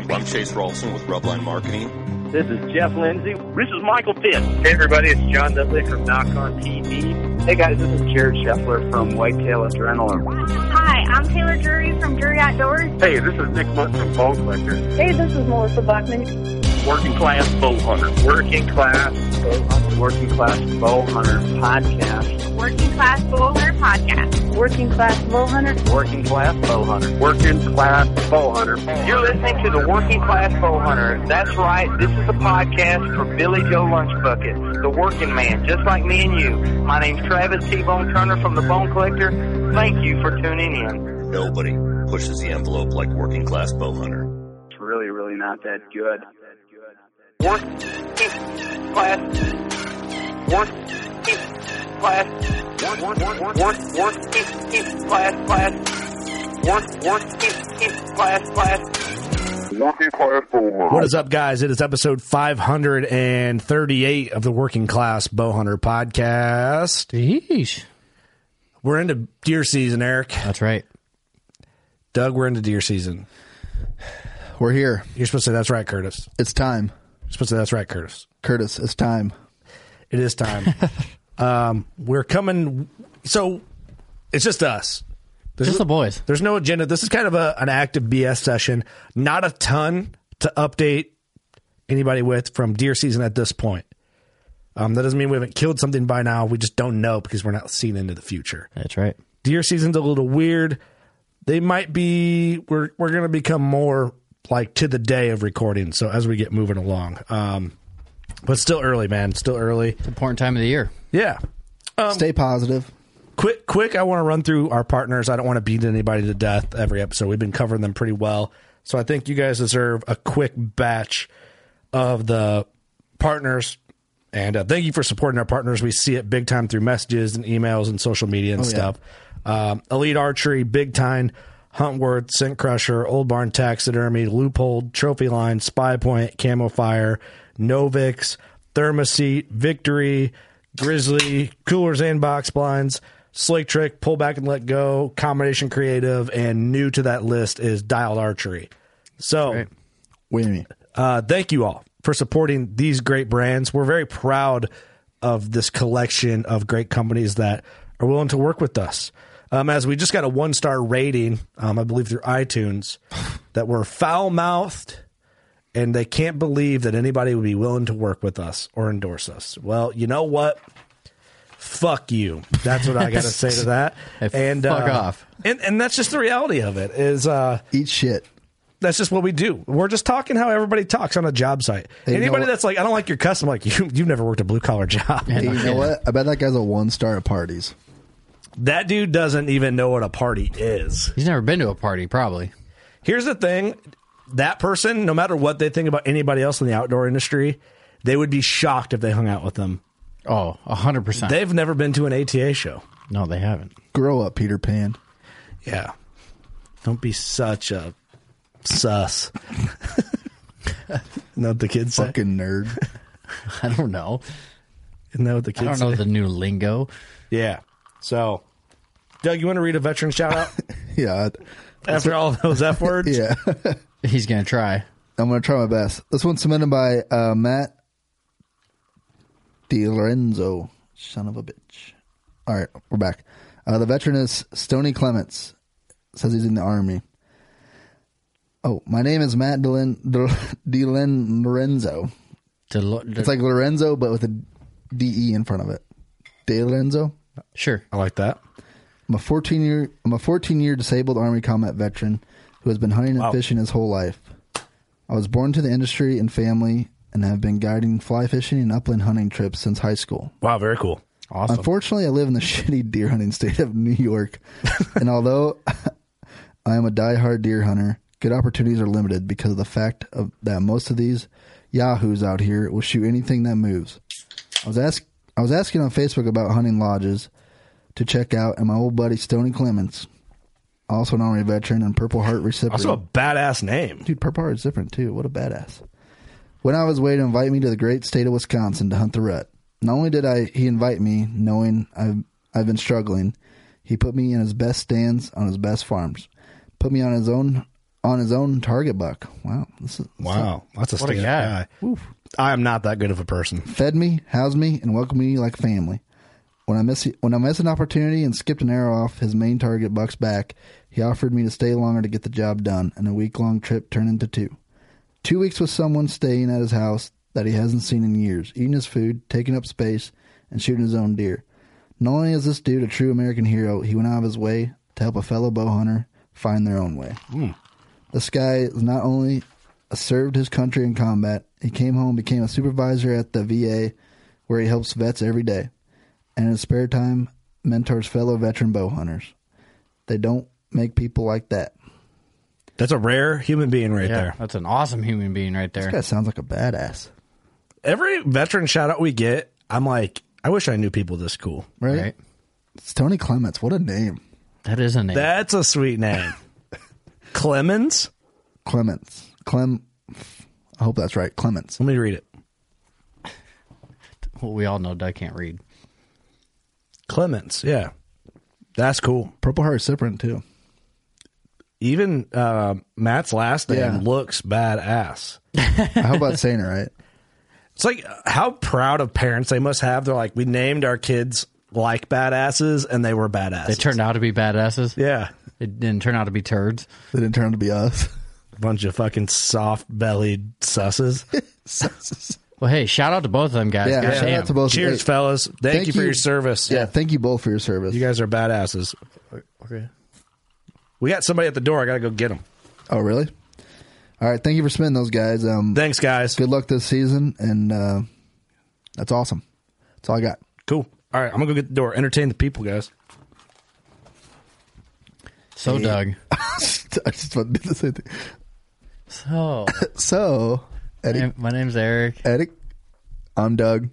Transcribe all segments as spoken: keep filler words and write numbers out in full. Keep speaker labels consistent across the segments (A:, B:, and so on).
A: I'm Chase Rawlson with Rubline Marketing.
B: This is Jeff Lindsay.
C: This is Michael Pitt.
D: Hey everybody, it's John Dudley from Knock on T V.
E: Hey guys, this is Jared Scheffler from Whitetail Adrenaline.
F: Hi, I'm Taylor Drury from Drury Outdoors.
G: Hey, this is Nick Munt from Bone Collector.
H: Hey, this is Melissa Bachman.
C: Working Class Bow Hunter.
D: Working Class Bow Hunter.
E: Working Class Bow Hunter Podcast.
F: Working Class Bow Hunter Podcast.
H: Working Class Bow Hunter.
E: Working Class Bow Hunter.
G: Working Class Bow Hunter.
C: You're listening to the Working Class Bow Hunter. That's right. This is a podcast for Billy Joe Lunchbucket, the working man, just like me and you. My name's Travis T-Bone Turner from the Bone Collector. Thank you for tuning in.
A: Nobody pushes the envelope like Working Class Bow Hunter.
E: It's really, really not that good.
C: Working Class. Working Class. Work, work, work, work, work, class, class. Work, work, class, class.
G: Working Class Bow Hunter.
I: What is up, guys? It is episode five hundred thirty-eight of the Working Class Bow Hunter Podcast.
J: Yeesh.
I: We're into deer season, Eric.
J: That's right.
I: Doug, we're into deer season.
K: We're here.
I: You're supposed to say that's right, Curtis.
K: It's time.
I: You're supposed to say that's right, Curtis.
K: Curtis, it's time.
I: It is time. um, we're coming. So it's just us. There's
J: just the boys.
I: There's no agenda. This is kind of a, an active B S session. Not a ton to update anybody with from deer season at this point. Um, that doesn't mean we haven't killed something by now. We just don't know because we're not seeing into the future.
J: That's right.
I: Deer season's a little weird. They might be. We're we're going to become more like to the day of recording. So as we get moving along, um, but still early, man. Still early.
J: It's an important time of the year.
I: Yeah. Um,
K: Stay positive.
I: Quick, quick. I want to run through our partners. I don't want to beat anybody to death every episode. We've been covering them pretty well. So I think you guys deserve a quick batch of the partners. And uh, thank you for supporting our partners. We see it big time through messages and emails and social media and oh, stuff. Yeah. Um, Elite Archery, Big Time, Huntworth, Scent Crusher, Old Barn Taxidermy, Loophole, Trophy Line, Spy Point, Camo Fire, Novix, Thermoset, Victory, Grizzly, Coolers and Box Blinds, Slick Trick, Pull Back and Let Go, Combination Creative, and new to that list is Dialed Archery. So,
K: right. Wait a minute.
I: Uh, thank you all for supporting these great brands. We're very proud of this collection of great companies that are willing to work with us. Um, as we just got a one-star rating, um, I believe through iTunes, that we're foul-mouthed, and they can't believe that anybody would be willing to work with us or endorse us. Well, you know what? Fuck you. That's what I got to say to that.
J: And fuck uh, off.
I: And, and that's just the reality of it. Is uh,
K: eat shit.
I: That's just what we do. We're just talking how everybody talks on a job site. Hey, anybody that's like, I don't like your custom, like you, you've never worked a blue collar job.
K: Hey, you know what? I bet that guy's a one star at parties.
I: That dude doesn't even know what a party is.
J: He's never been to a party, probably.
I: Here's the thing. That person, no matter what they think about anybody else in the outdoor industry, they would be shocked if they hung out with them.
J: Oh, one hundred percent.
I: They've never been to an A T A show.
J: No, they haven't.
K: Grow up, Peter Pan.
I: Yeah. Don't be such a sus. Know what the kids say?
K: Fucking nerd.
J: I don't know.
I: Isn't that what the kids say?
J: I don't know say? The new lingo.
I: Yeah. So, Doug, you want to read a veteran shout out?
K: Yeah.
I: After all those F words?
K: Yeah.
J: He's going to try.
K: I'm going to try my best. This one's submitted by uh, Matt DiLorenzo. Son of a bitch. All right, we're back. Uh, the veteran is Stoney Clements. Says he's in the Army. Oh, my name is Matt DiLorenzo. DiLorenzo. It's like Lorenzo, but with a D E in front of it. DiLorenzo?
J: Sure.
I: I like that.
K: I'm a fourteen year I'm a fourteen year disabled Army combat veteran who has been hunting and wow. fishing his whole life. I was born to the industry and family and have been guiding fly fishing and upland hunting trips since high school.
I: Wow, very cool.
J: Awesome.
K: Unfortunately, I live in the shitty deer hunting state of New York. And although I am a diehard deer hunter, good opportunities are limited because of the fact of that most of these yahoos out here will shoot anything that moves. I was ask, I was asking on Facebook about hunting lodges to check out, and my old buddy Stoney Clements, also an Army veteran and Purple Heart recipient.
I: Also a badass name.
K: Dude, Purple Heart's different too. What a badass. Went out of his way to invite me to the great state of Wisconsin to hunt the rut. Not only did I he invite me, knowing I've, I've been struggling, he put me in his best stands on his best farms. Put me on his own on his own target buck. Wow. This is,
I: Wow. That's a
J: What a
I: stand
J: guy.
I: guy. I am not that good of a person.
K: Fed me, housed me, and welcomed me like family. When I miss when I missed an opportunity and skipped an arrow off his main target buck's back, he offered me to stay longer to get the job done, and a week-long trip turned into two. Two weeks with someone staying at his house that he hasn't seen in years, eating his food, taking up space, and shooting his own deer. Not only is this dude a true American hero, he went out of his way to help a fellow bow hunter find their own way.
I: Mm.
K: This guy is not only served his country in combat, he came home and became a supervisor at the V A, where he helps vets every day, and in his spare time mentors fellow veteran bow hunters. They don't make people like that.
I: That's a rare human being right
J: Yeah,
I: there.
J: that's an awesome human being right there.
K: This guy sounds like a badass.
I: Every veteran shout out we get, I'm like, I wish I knew people this cool.
K: Right?
J: Right?
K: It's Tony Clements. What a name.
J: That is a name.
I: That's a sweet name. Clemens?
K: Clements. Clem. I hope that's right. Clements.
I: Let me read it.
J: Well, we all know Doug can't read.
I: Clemens, yeah. That's cool.
K: Purple Heart Cyprian, too.
I: Even uh, Matt's last name
K: Yeah.
I: looks badass.
K: I hope I'm saying it right.
I: It's like how proud of parents they must have. They're like, we named our kids like badasses, and they were badasses.
J: They turned out to be badasses.
I: Yeah.
J: It didn't turn out to be turds.
K: They didn't turn out to be us.
I: Bunch of fucking soft-bellied susses.
J: Well, hey, shout out to both of them guys.
K: Yeah,
J: God
K: shout
J: damn.
K: out to both.
I: Cheers,
K: Hey,
I: fellas. Thank,
K: thank
I: you for
K: you.
I: your service.
K: Yeah, thank you both for your service.
I: You guys are badasses.
J: Okay.
I: We got somebody at the door. I got to go get them.
K: Oh, really? All right. Thank you for spinning those, guys. Um,
I: Thanks, guys.
K: Good luck this season, and uh, that's awesome. That's all I got.
I: Cool. All right, I'm going to go get the door. Entertain the people, guys.
J: So,
K: Hey.
J: Doug.
K: I just want to do the same thing.
J: So,
K: So, Eddie,
J: my, my name's Eric.
K: Eddie, I'm Doug.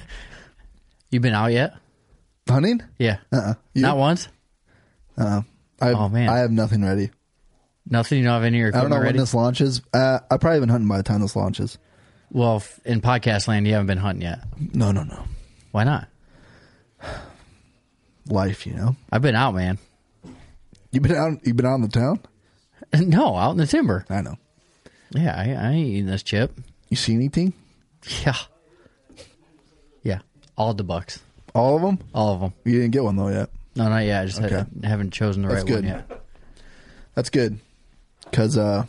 J: You been out yet?
K: Hunting?
J: Yeah.
K: Uh-uh. You?
J: Not once?
K: Uh-uh. I,
J: Oh, man.
K: I have nothing ready.
J: Nothing? You don't have any of your
K: I don't
J: equipment
K: know
J: ready?
K: when this launches. Uh, I've probably been hunting by the time this launches.
J: Well, f- in podcast land, you haven't been hunting yet.
K: No, no, no.
J: Why not?
K: Life, you know.
J: I've been out, man.
K: You been out? You been out in the town?
J: No, out in the timber.
K: I know.
J: Yeah, I, I ain't eating this chip.
K: You see anything?
J: Yeah. Yeah. All the bucks.
K: All of them?
J: All of them.
K: You didn't get one though yet.
J: No, not yet. I just
K: Okay.
J: had, haven't chosen the
K: That's
J: right
K: good.
J: one yet.
K: That's good. Cause uh,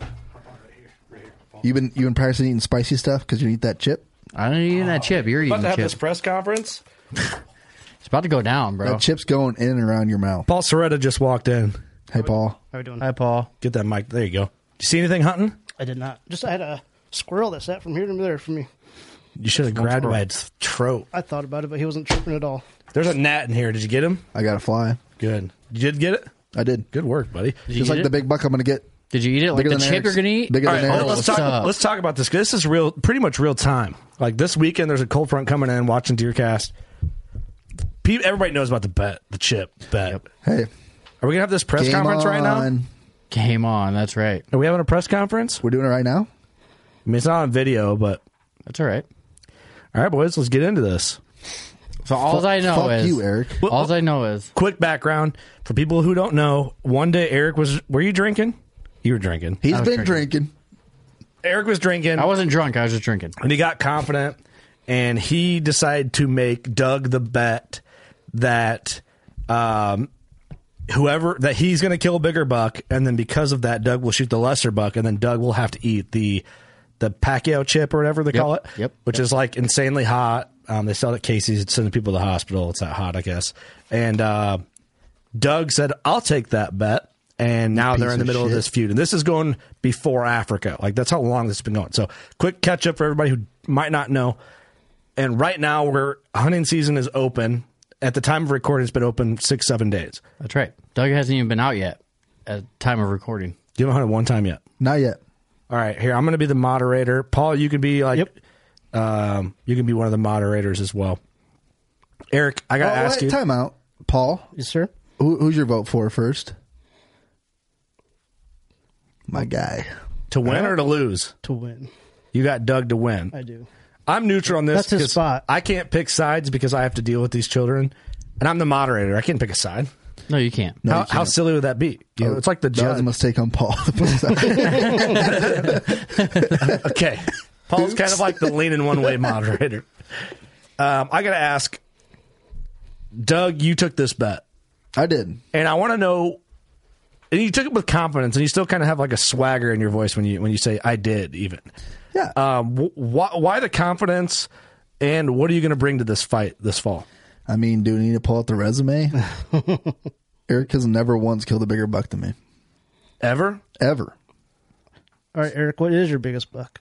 K: you been you been practicing eating spicy stuff because you eat that chip.
J: I don't eat that chip. You're eating
I: About to
J: the
I: have
J: chip.
I: this press conference.
J: It's about to go down, bro.
K: That chip's going in and around your mouth.
I: Paul Soretta just walked in.
K: Hey, Paul.
B: How are we doing?
J: Hi, Paul.
I: Get that mic. There you go. You see anything hunting?
B: I did not. Just I had a squirrel that sat from here to there for me.
I: You should have grabbed him by its throat.
B: I thought about it, but he wasn't tripping at all.
I: There's a gnat in here. Did you get him?
K: I got a fly.
I: Good. You did get it?
K: I did.
I: Good work, buddy.
J: Did you
K: Just
J: eat
K: like
J: it?
K: the big buck I'm going to get.
J: Did you eat it like
K: Bigger
J: the
K: than
J: chip
K: Eric's.
J: you're gonna eat?
K: Bigger
I: All
K: than
I: right,
K: Eric's.
I: let's
J: What's
I: talk.
J: up?
I: Let's talk about this. This is real, pretty much real time. Like this weekend, there's a cold front coming in. Watching Deercast. Pe- Everybody knows about the bet, the chip bet.
K: Hey,
I: Are we gonna have this press
K: game
I: conference right now?
K: on.
J: Game on. That's right.
I: Are we having a press conference?
K: We're doing it right now.
I: I mean, it's not on video, but
J: That's all right.
I: all right, boys, let's get into this.
J: So all I know
K: Fuck
J: is
K: you, Eric.
J: all I know is
I: Quick background for people who don't know. One day, Eric was. Were you drinking? You were drinking.
K: He's
J: I
K: been
J: was
K: drinking.
I: Eric was drinking.
J: I wasn't drunk. I was just drinking.
I: And he got confident, and he decided to make Doug the bet that um, whoever that he's going to kill a bigger buck, and then because of that, Doug will shoot the lesser buck, and then Doug will have to eat the the Pacquiao chip or whatever they
J: Yep,
I: call it,
J: yep.
I: which is like insanely hot. Um, they sell it at Casey's. It's sending people to the hospital. It's that hot, I guess. And uh, Doug said, "I'll take that bet." And now
K: piece
I: they're in the
K: of
I: middle of
K: shit.
I: this feud. And this is going before Africa. Like, that's how long this has been going. So, quick catch up for everybody who might not know. And right now, we're hunting season is open. At the time of recording, it's been open six, seven days.
J: That's right. Doug hasn't even been out yet at time of recording.
I: You haven't hunted one time yet.
K: Not yet.
I: All right, here, I'm going to be the moderator. Paul, you can be like,
B: Yep.
I: um, you can be one of the moderators as well. Eric, I got to
K: Oh,
I: ask
K: wait,
I: you.
K: Time out. Paul,
B: Yes, sir.
K: who, who's your vote for first? My guy.
I: To win or to lose?
B: To win.
I: You got Doug to win.
B: I do.
I: I'm neutral on this.
B: That's his
I: because
B: spot.
I: I can't pick sides because I have to deal with these children, and I'm the moderator. I can't pick a side.
J: No, you can't.
K: No,
I: how,
K: you can't.
I: how silly would that be? You know, it's like the
K: That was
I: judge.
K: a mistake on Paul.
I: Okay. Paul's kind of like the leaning one way moderator. Um, I got to ask, Doug, you took this bet.
K: I did.
I: And I want to know, and you took it with confidence, and you still kind of have like a swagger in your voice when you when you say, I did, even.
K: Yeah.
I: Um, wh- why, why the confidence, and what are you going to bring to this fight this fall?
K: I mean, do we need to pull out the resume? Eric has never once killed a bigger buck than me.
I: Ever?
K: Ever.
B: All right, Eric, what is your biggest buck?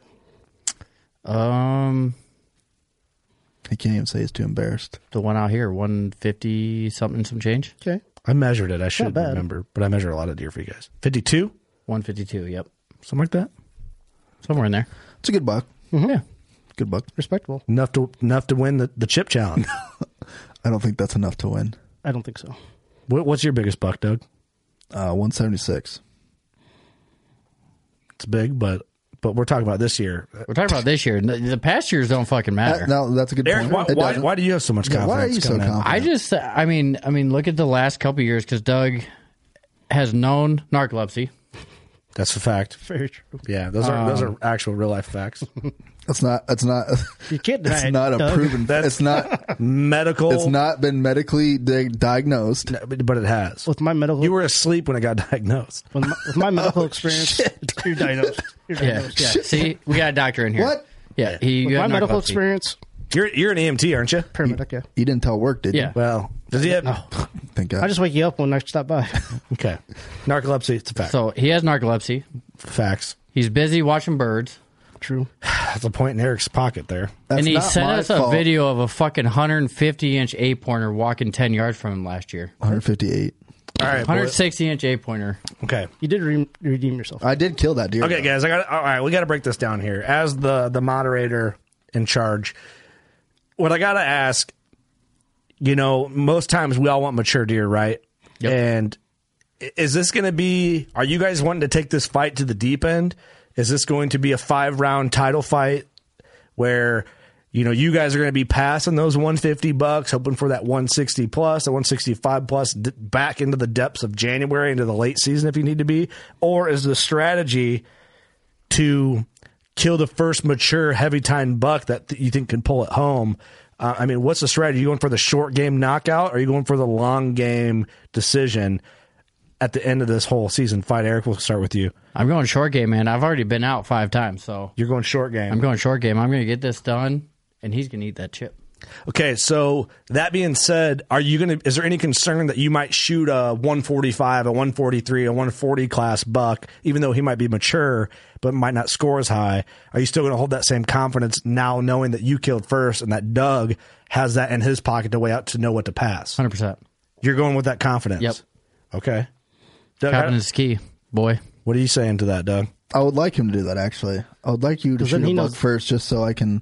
J: Um,
K: He can't even say he's too embarrassed.
J: the one out here, one fifty something, some change.
B: Okay.
I: I measured it. I should
B: bad.
I: remember, but I measure a lot of deer for you guys. fifty-two?
J: one fifty-two. Yep,
I: Something like that?
J: somewhere in there.
K: It's a good buck.
J: Yeah.
K: Good buck.
B: Respectable.
I: Enough to enough to win the, the chip challenge.
K: I don't think that's enough to win.
B: I don't think so.
I: what, what's your biggest buck, Doug?
K: Uh, one seventy-six.
I: It's big, but but we're talking about this year.
J: We're talking about this year. The the past years don't fucking matter.
K: Uh, no, that's a good
I: Eric,
K: point.
I: why,
K: It
I: why,
K: doesn't.
I: why do you have so much
K: Yeah,
I: confidence?
K: why are you so
I: coming in?
K: confident?
J: I just, I mean, I mean, look at the last couple of years because Doug has known narcolepsy.
I: That's a fact.
B: Very true.
I: Yeah, those are those are
J: Um,
I: actual real life facts.
K: It's not. It's not.
B: You can't deny
K: It's
B: it,
K: not a
B: Doug.
K: proven.
I: That's-
K: It's not.
I: Medical,
K: It's not been medically di- diagnosed.
I: No, but but it has.
B: With my medical,
I: You were asleep when it got diagnosed.
B: with my, with my medical experience, you're diagnosed. You're
J: Yeah,
B: diagnosed.
J: yeah. See, we got a doctor in here.
K: What?
J: Yeah, he.
B: With
J: you
B: my
J: got
B: medical
J: narcolepsy.
B: experience,
I: You're you're an E M T, aren't you?
B: paramedic. Yeah.
K: You didn't tell work, did
J: Yeah.
K: you?
I: Well, does he have?
B: No,
K: Thank God.
B: I just wake you up when I stop by.
I: Okay, narcolepsy. It's a fact.
J: So he has narcolepsy.
I: Facts.
J: He's busy watching birds.
B: True.
I: That's a point in Eric's pocket there.
K: That's
J: and he
K: not
J: sent
K: my
J: us a
K: fault.
J: video of a fucking one hundred fifty inch eight pointer walking ten yards from him last year.
K: one fifty-eight.
I: All right,
J: one
I: boys.
J: sixty inch eight pointer.
I: Okay.
B: You did re- redeem yourself.
K: I did kill that deer.
I: Okay,
K: though.
I: guys. I got. All right, we got to break this down here. As the the moderator in charge, what I got to ask, you know, most times we all want mature deer, right?
J: Yep.
I: And is this going to be? Are you guys wanting to take this fight to the deep end? Is this going to be a five round title fight where, you know, you guys are going to be passing those one fifty bucks, hoping for that one sixty plus, a one sixty-five plus, d- back into the depths of January, into the late season if you need to be? Or is the strategy to kill the first mature heavy time buck that th- you think can pull it home? Uh, I mean, what's the strategy? Are you going for the short game knockout, or are you going for the long game decision at the end of this whole season fight? Eric, we'll start with you.
J: I'm going short game, man. I've already been out five times, so
I: You're going short game.
J: I'm going short game. I'm going to get this done, and he's going to eat that chip.
I: Okay, so that being said, are you going to? Is there any concern that you might shoot a one forty-five, a one forty-three, a one forty class buck, even though he might be mature but might not score as high? Are you still going to hold that same confidence now, knowing that you killed first and that Doug has that in his pocket to weigh out to know what to pass?
J: one hundred percent.
I: You're going with that confidence.
J: Yep.
I: Okay. Doug,
J: Confidence is key, boy.
I: what are you saying to that, Doug?
K: I would like him to do that. Actually, I would like you to
B: 'Cause then
K: shoot a
B: he
K: buck
B: knows-
K: first, just so I can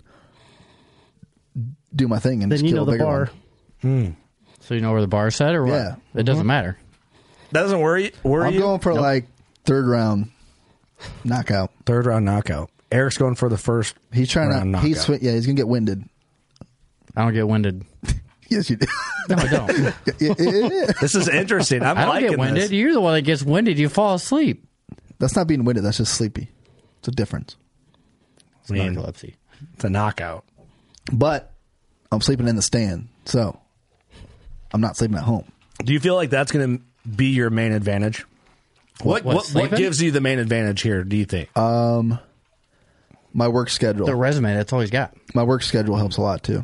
K: do my thing and
B: Then
K: just
B: you
K: kill
B: know
K: a
B: the
K: bigger
B: bar.
K: one.
J: So you know where the bar's set, or what?
K: Yeah.
J: It doesn't matter.
I: That doesn't worry worry
K: I'm
I: you?
K: going for
J: Nope.
K: like third round knockout.
I: Third round knockout. Eric's going for the first.
K: He's trying
I: round
K: to.
I: knockout.
K: He's swi- yeah. He's gonna get winded.
J: I don't get winded.
K: Yes, you do.
J: No, I don't.
K: Yeah, yeah, yeah, yeah.
I: This is interesting. I'm
J: I don't
I: liking
J: get winded.
I: this.
J: You're the one that gets winded. You fall asleep.
K: That's not being winded. That's just sleepy. It's a difference.
J: It's
I: I mean,
J: narcolepsy.
I: It's a knockout.
K: But I'm sleeping in the stand, so I'm not sleeping at home.
I: Do you feel like that's going to be your main advantage? What
J: What,
I: what, what
J: sleeping?
I: gives you the main advantage here, do you think?
K: Um, my work schedule.
J: The resume, that's all he's got.
K: My work schedule helps a lot too.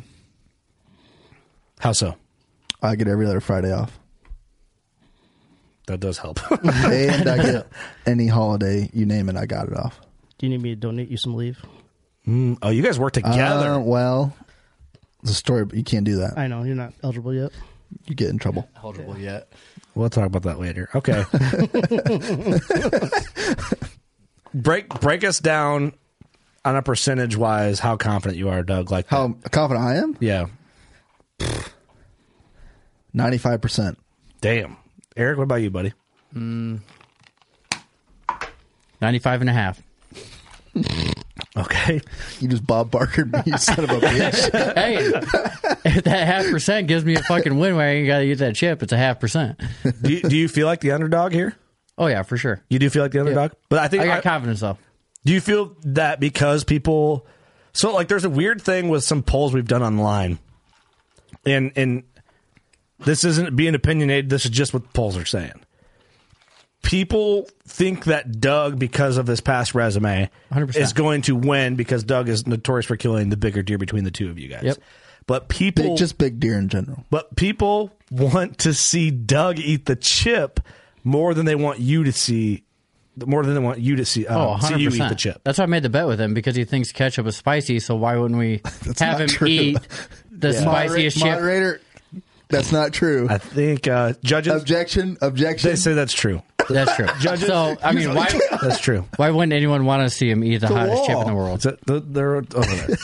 I: How so?
K: I get every other Friday off,
I: That does help.
K: and I get any holiday you name it. I got it off.
B: Do you need me to donate you some leave?
I: Mm, oh, you guys work together.
K: Uh, well, it's a story, but you can't do that.
B: I know you're not eligible yet.
K: You get in trouble.
J: Eligible yet?
I: We'll talk about that later. Okay. break break us down on a percentage wise how confident you are, Doug. Like
K: How
I: that.
K: confident I am?
I: Yeah.
K: ninety-five percent.
I: Damn. Eric, what about you, buddy?
J: Mm, ninety-five and a half.
I: Okay.
K: You just Bob Barker me, you son of a bitch.
J: Hey, if that half percent gives me a fucking win where I ain't got to use that chip, it's a half percent.
I: Do you, do you feel like the underdog here?
J: Oh, yeah, for sure.
I: You do feel like the underdog?
J: Yeah.
I: But I think
J: I got
I: I,
J: confidence, though.
I: Do you feel that because people... So, like, there's a weird thing with some polls we've done online. And, and this isn't being opinionated. This is just what the polls are saying. People think that Doug, because of his past resume, one hundred percent is going to win because Doug is notorious for killing the bigger deer between the two of you guys.
J: Yep.
I: But people...
K: Big, just big deer in general.
I: But people want to see Doug eat the chip more than they want you to see... More than they want you to see, um,
J: oh, one hundred percent.
I: See you eat the chip.
J: That's why I made the bet with him, because he thinks ketchup is spicy, so why wouldn't we have him
K: true.
J: eat the
K: Yeah.
J: spiciest chip?
K: Moderator, that's not true.
I: I think uh, judges...
K: Objection, objection.
I: They say that's true.
J: That's true.
I: Judges,
J: so, I mean, why...
I: That's true.
J: Why wouldn't anyone want to see him eat the,
K: The
J: hottest
K: wall.
J: chip in the world?
I: Is it, they're over there.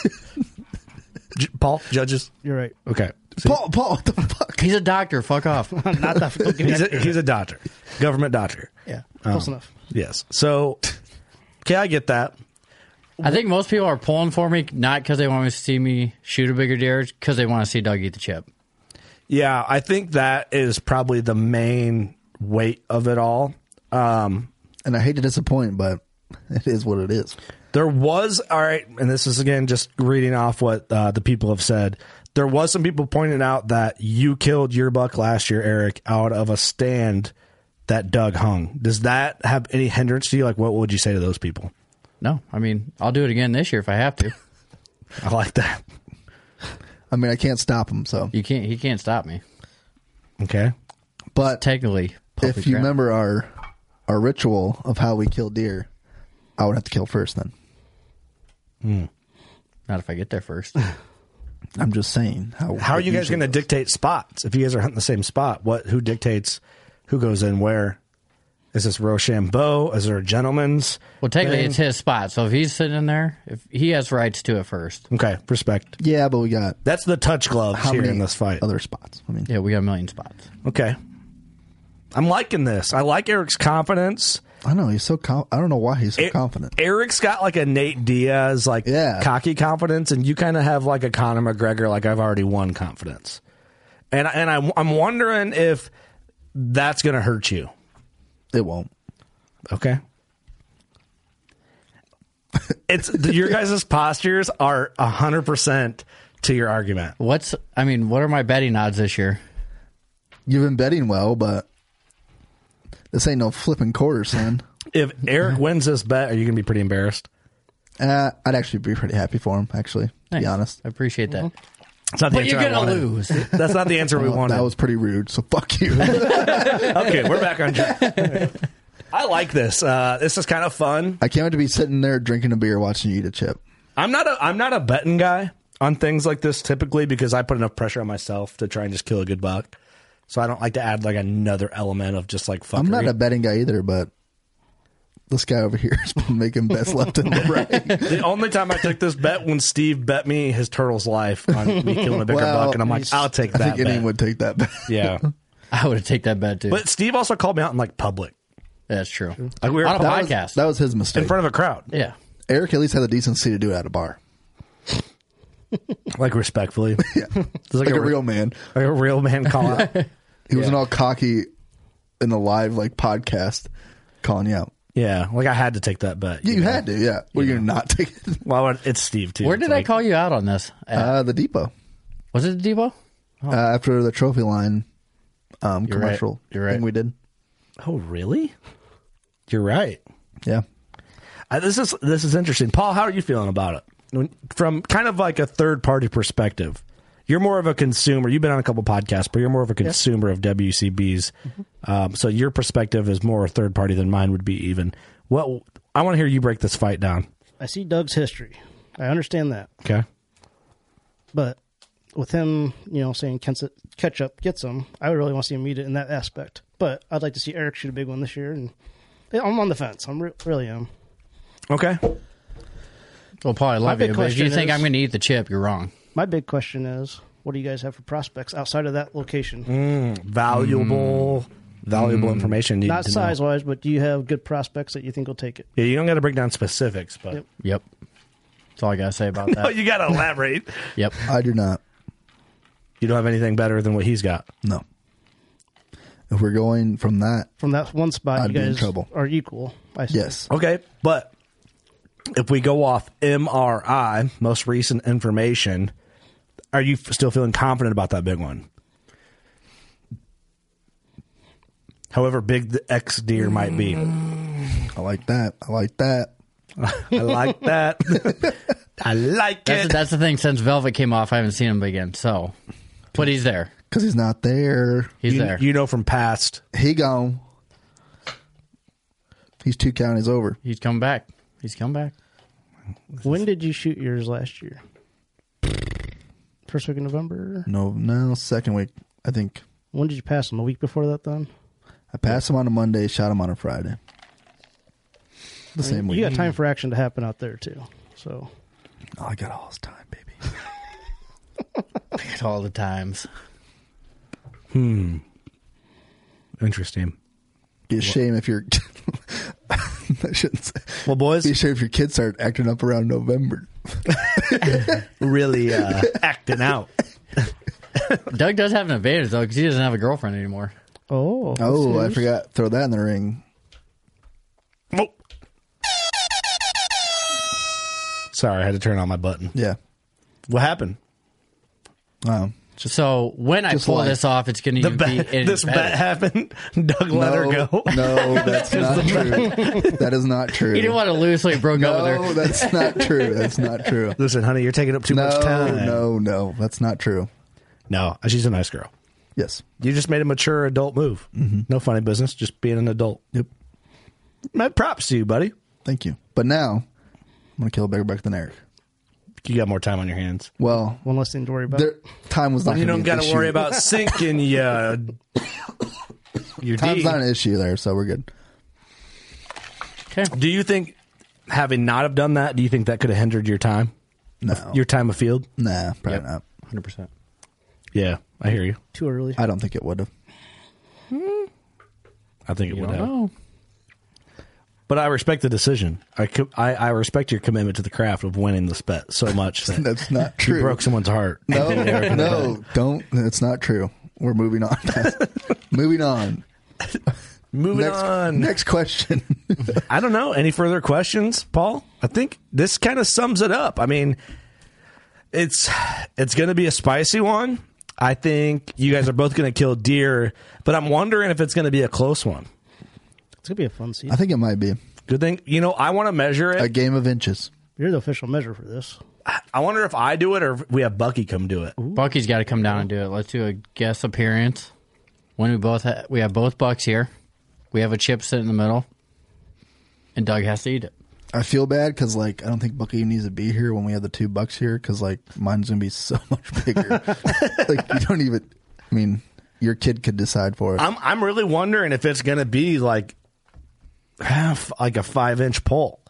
I: J- Paul, judges?
B: You're right.
I: Okay. See?
K: Paul, Paul, what the fuck?
J: He's a doctor. Fuck off.
B: Not that. Don't give me
I: He's
B: that.
I: a, he's a doctor. Government doctor.
B: Yeah, close
I: Um,
B: enough.
I: Yes. So, okay, I get that.
J: I think most people are pulling for me, not because they want to see me shoot a bigger deer, because they want to see Doug eat the chip.
I: Yeah, I think that is probably the main weight of it all. Um,
K: and I hate to disappoint, but it is what it is.
I: There was, all right, and this is again just reading off what uh, the people have said. There was some people pointing out that you killed your buck last year, Eric, out of a stand that Doug hung. Does that have any hindrance to you? Like, what would you say to those people?
J: No, I mean, I'll do it again this year if I have to.
I: I like that.
K: I mean, I can't stop him, so.
J: You can't. He can't stop me.
I: Okay.
K: But
J: technically,
K: if you remember our our ritual of how we kill deer, I would have to kill first then.
I: Hmm.
J: Not if I get there first.
K: I'm just saying. How,
I: How are you guys going to dictate spots? If you guys are hunting the same spot, what? Who dictates who goes in where? Is this Rochambeau? Is there a gentleman's?
J: Well, technically,
I: thing?
J: it's his spot. So if he's sitting in there, if he has rights to it first.
I: Okay, respect.
K: Yeah, but we got
I: That's the touch gloves
K: how
I: here
K: many
I: in this fight.
K: other spots? I mean,
J: Yeah, we got a million spots.
I: Okay. I'm liking this. I like Eric's confidence.
K: I know he's so. Com- I don't know why he's so
I: Er-
K: confident.
I: Eric's got like a Nate Diaz, like
K: Yeah.
I: cocky confidence, and you kind of have like a Conor McGregor, like I've already won confidence. And and I, I'm wondering if that's going to hurt you.
K: It won't.
I: Okay. It's your guys' postures are a hundred percent to your argument.
J: What's? I mean, what are my betting odds this year?
K: You've been betting well, but this ain't no flipping quarter, son.
I: If Eric wins this bet, are you going to be pretty embarrassed?
K: Uh, I'd actually be pretty happy for him, actually, to
J: Nice.
K: be honest.
J: I appreciate that.
I: It's not the
J: But
I: answer
J: you're
I: I
J: gonna
I: wanted.
J: lose.
I: That's not the answer we
K: Well,
I: wanted.
K: that was pretty rude, so fuck you.
I: Okay, we're back on track. I like this. Uh, this is kind of fun.
K: I can't wait to be sitting there drinking a beer watching you eat a chip.
I: I'm not a I'm not a betting guy on things like this typically because I put enough pressure on myself to try and just kill a good buck. So I don't like to add like another element of just like fuckery.
K: I'm not a betting guy either, but this guy over here has been making bets left and right.
I: The only time I took this bet when Steve bet me his turtle's life on me killing a bigger
K: Well,
I: buck, and I'm like, I'll take
K: I
I: that
K: think anyone
I: bet.
K: would take that bet.
I: Yeah,
J: I would have taken that bet too.
I: but Steve also called me out in like public,
J: That's true.
I: like we were
J: On a
K: That was,
J: podcast.
K: that was his mistake.
I: in front of a crowd,
J: yeah.
K: Eric at least had the decency to do it at a bar.
I: like respectfully.
K: Yeah.
I: It's
K: Like, a real man.
I: like a real man call out.
K: He wasn't all cocky in the live like podcast calling you out.
I: Yeah, like I had to take that bet.
K: Yeah, you
I: know?
K: had to, yeah. Well, you're not taking it.
I: Well, it's Steve too.
J: Where
I: It's
J: did I
I: like-
J: call you out on this? At?
K: Uh, the depot.
J: Was it the depot?
K: Uh, after the trophy line um,
J: You're
K: commercial
J: right. You're right.
K: thing we did.
I: Oh, really? You're right.
K: Yeah.
I: Uh, this is this is interesting, Paul. How are you feeling about it? When, from kind of like a third party perspective, you're more of a consumer. You've been on a couple podcasts, but you're more of a consumer of W C Bs. Mm-hmm. Um, so your perspective is more third party than mine would be. Even what I want to hear you break this fight down.
B: I see Doug's history. I understand that.
I: Okay.
B: But with him, you know, saying ketchup gets him, I would really want to see him eat it in that aspect. But I'd like to see Eric shoot a big one this year. And I'm on the fence. I'm re- really am.
I: Okay.
J: Well, Paul, I
B: My
J: love
B: big
J: you, but if you
B: question
J: think
B: is-
J: I'm going to eat the chip, you're wrong.
B: My big question is, what do you guys have for prospects outside of that location?
I: Mm, valuable, valuable information. You
B: Not
I: need to know.
B: size-wise, but do you have good prospects that you think will take it?
I: Yeah, you don't got to break down specifics, but
B: Yep.
J: Yep. That's all I gotta say about that.
I: Oh, you got to elaborate.
J: Yep.
K: I do not.
I: You don't have anything better than what he's got.
K: No. If we're going from that,
B: From that one spot,
K: I'd
B: you
K: be in
B: guys
K: trouble.
B: are equal. I see.
K: yes.
I: Okay, but if we go off M R I, most recent information, are you f- still feeling confident about that big one? However big the X deer might be.
K: I like that. I like that.
I: I like that. I like
J: That's,
I: it.
J: that's the thing. Since Velvet came off, I haven't seen him again. So, but he's there.
K: Because he's not there.
J: He's
I: you,
J: there.
I: You know from past.
K: He gone. He's two counties over.
J: He's come back. He's come back.
B: When did you shoot yours last year? First week of November?
K: No, no, second week. I think
B: When did you pass him? A week before that, then?
K: I passed him on a Monday, shot him on a Friday. The
B: I mean,
K: same week.
B: You got time for action to happen out there, too. So,
K: Oh, I got all this time, baby.
J: At all the times.
I: Hmm. Interesting.
K: Be a shame if your I shouldn't say.
I: Well, boys,
K: be a shame if your kids start acting up around November.
I: really uh, acting out.
J: Doug does have an advantage, though, because he doesn't have a girlfriend anymore.
B: oh.
K: Oh, I
B: serious?
K: forgot. Throw that in the ring.
I: Oh. Sorry, I had to turn on my button.
K: Yeah.
I: What happened?
K: Wow.
J: So when I
K: just
J: pull
K: like-
J: this off, it's going to
I: The
J: even
I: bet,
J: be
I: this bet happened. Doug let her
K: No,
I: go.
K: no, that's not true. That is not true.
J: He didn't want to lose, so he broke up with
K: No,
J: her.
K: that's not true. That's not true.
I: Listen, honey, you're taking up too
K: no,
I: much time.
K: no, no. That's not true.
I: No, she's a nice girl.
K: Yes.
I: You just made a mature adult move.
K: Mm-hmm.
I: No funny business, just being an adult.
K: Yep.
I: My props to you, buddy.
K: Thank you. But now, I'm going to kill a bigger buck than Eric.
I: You got more time on your hands.
K: Well,
B: One less thing to worry about.
K: there, time was not
I: You
K: gonna
I: don't
K: be an
I: got to
K: issue.
I: worry about sinking your, your
K: Time's
I: D.
K: not an issue there, so we're good.
J: Okay.
I: Do you think, having not have done that, do you think that could have hindered your time?
K: No.
I: Your time of field?
K: Nah, probably
J: Yep.
K: not.
J: one hundred percent.
I: Yeah, I hear you.
B: Too early.
K: I don't think it would have.
I: I think it
J: You
I: would
J: don't
I: have.
J: know.
I: But I respect the decision. I, co- I, I respect your commitment to the craft of winning this bet so much that
K: That's not
I: you
K: true.
I: broke someone's heart.
K: No, no, don't. It's not true. We're moving on. moving on.
I: Moving
K: next,
I: on.
K: Next question.
I: I don't know. Any further questions, Paul? I think this kind of sums it up. I mean, it's it's going to be a spicy one. I think you guys are both going to kill deer, but I'm wondering if it's going to be a close one.
B: It's going to be a fun season.
K: I think it might be
I: Good thing. You know, I want to measure it.
K: a game of inches.
B: You're the official measure for this.
I: I wonder if I do it or if we have Bucky come do it.
J: Bucky's got to come down and do it. Let's do a guest appearance. When we both ha- we have both bucks here. We have a chip sitting in the middle, and Doug has to eat it.
K: I feel bad because, like, I don't think Bucky needs to be here when we have the two bucks here because, like, mine's going to be so much bigger. Like, you don't even, I mean, your kid could decide for it.
I: I'm I'm really wondering if it's going to be like half like a five inch pole.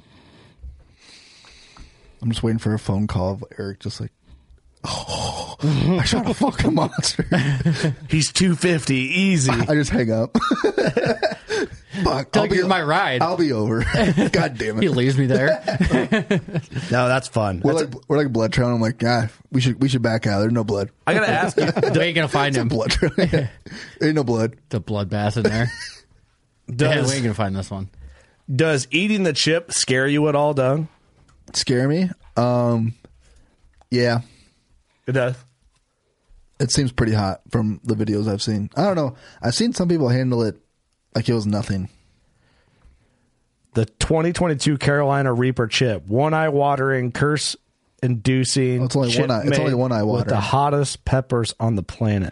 K: I'm just waiting for a phone call of Eric just like, oh, I shot a fucking monster.
I: He's two fifty, easy.
K: I just hang up. Fuck,
J: Doug, you're my ride.
K: I'll be over. God damn it.
J: He leaves me there.
I: No, that's fun.
K: We're
I: That's
K: like we're like blood trail. I'm like, ah, we should we should back out. There's no blood.
I: I gotta ask you.
J: We ain't gonna find him.
K: Blood trail. Ain't no blood.
J: The bloodbath in there. Yeah,
I: Does
J: we ain't gonna find this one.
I: does eating the chip scare you at all, Doug?
K: Scare me? Um, yeah,
I: It does.
K: it seems pretty hot from the videos I've seen. I don't know. I've seen some people handle it like it was nothing.
I: The twenty twenty-two Carolina Reaper chip, one eye watering, curse inducing.
K: Oh, it's only one eye- it's only one eye
I: with the
K: watering.
I: hottest peppers on the planet.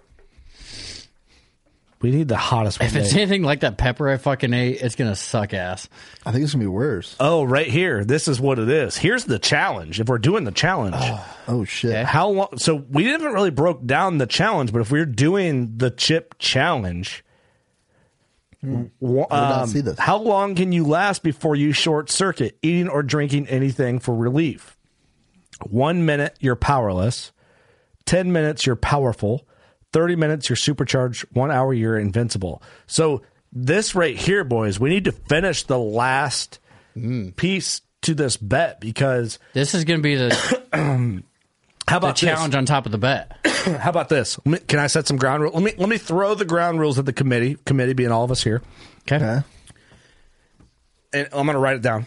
I: We need the hottest one.
J: If it's anything like that pepper I fucking ate, it's gonna suck ass.
K: I think it's gonna be worse.
I: Oh, right here. This is what it is. Here's the challenge. If we're doing the challenge,
K: Oh shit!
I: how long? So we didn't really broke down the challenge, but if we're doing the chip challenge, w-
K: not
I: um,
K: see this.
I: how long can you last before you short circuit eating or drinking anything for relief? One minute, you're powerless. Ten minutes, you're powerful. Thirty minutes, you're supercharged. One hour, you're invincible. So this right here, boys, we need to finish the last piece to this bet because
J: this is going to be the
I: how about
J: the challenge
I: this?
J: on top of the bet.
I: How about this? Let me, can I set some ground rules? Let me let me throw the ground rules at the committee. Committee being all of us here.
J: Okay.
K: Okay.
I: And I'm going to write it down.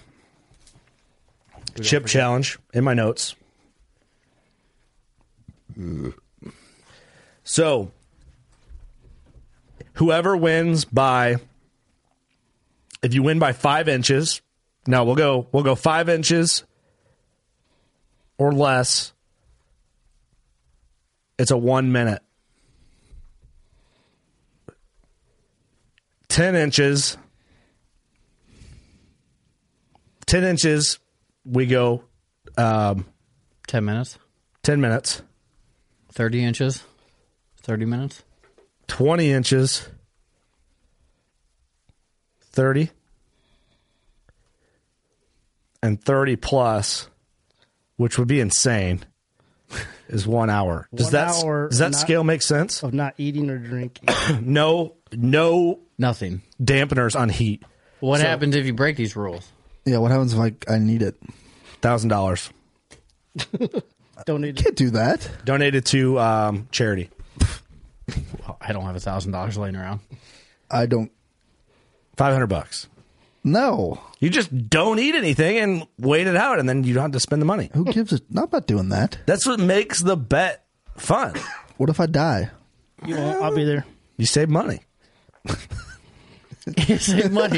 I: Chip challenge in my notes. So, whoever wins by, if you win by five inches, no, we'll go, we'll go five inches or less. It's a one minute. Ten inches. Ten inches. We go um,
J: ten minutes.
I: Ten minutes.
J: Thirty inches. Thirty minutes.
I: Twenty inches. Thirty. And thirty plus, which would be insane, is one hour. Does
B: One
I: that
B: hour
I: does that
B: not-
I: scale make sense?
B: Of not eating or drinking.
I: No, no
J: Nothing.
I: dampeners on heat.
J: What
I: So-
J: happens if you break these rules?
K: Yeah, what happens if I, I need it?
I: Thousand dollars
B: Donate.
K: Can't do that.
I: donated to um, charity.
J: Well, I don't have a thousand dollars laying around.
K: I don't.
I: Five hundred bucks.
K: No.
I: You just don't eat anything and wait it out, and then you don't have to spend the money.
K: Who gives a... Not about doing that.
I: That's what makes the bet fun.
K: What if I die?
B: You won't. I'll be there.
I: You save money.
J: You save money.